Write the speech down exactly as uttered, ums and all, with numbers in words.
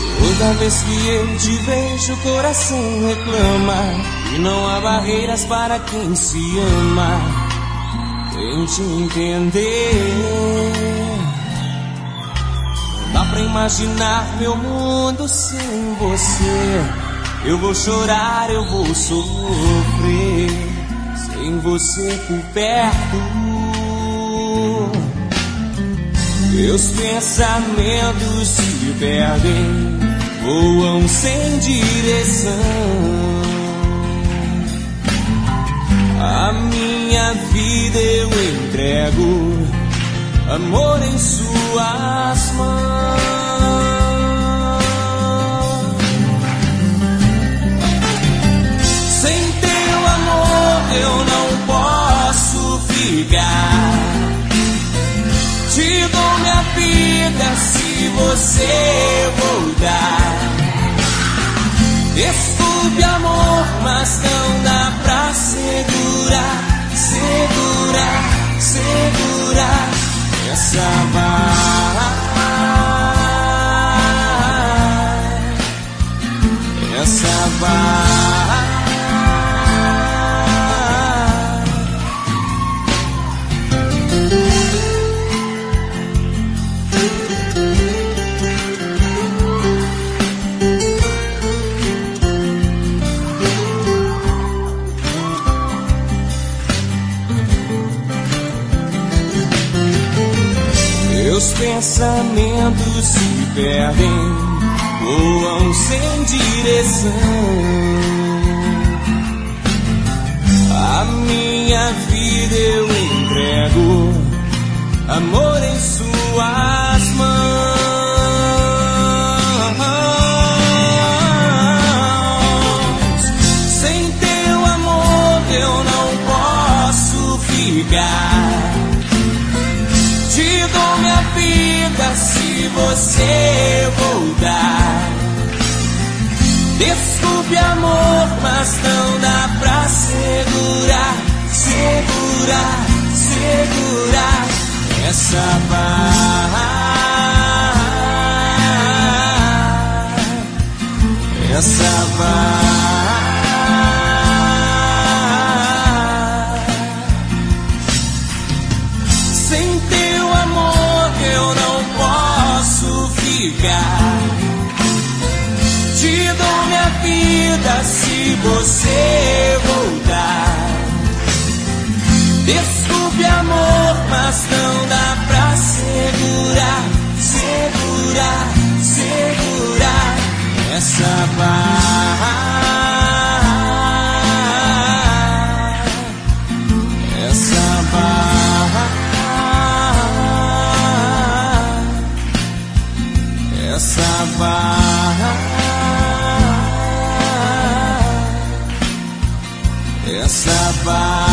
Toda vez que eu te vejo, o coração reclama. E não há barreiras para quem se ama. Tente entender. Não dá pra imaginar meu mundo sem você. Eu vou chorar, eu vou sofrer sem você por perto. Meus pensamentos se perdem, voam sem direção. A minha vida eu entrego, amor em suas mãos. Sem teu amor eu não posso ficar. Te dou minha vida se você voltar. Desculpe amor, mas não dá pra segurar, segurar, segurar essa vai, essa vai. Meus pensamentos se perdem, voam sem direção. A minha vida eu entrego, amor em suas mãos. Sem teu amor eu não posso ficar. Te dou minha vida se você voltar. Desculpe amor, mas não dá pra segurar, segurar, segurar essa vai, essa vai. Sem teu amor eu não posso ficar. Te dou minha vida se você voltar. Desculpe amor, mas não dá pra segurar, segurar, segurar essa vai, essa vai, essa vai, essa vai.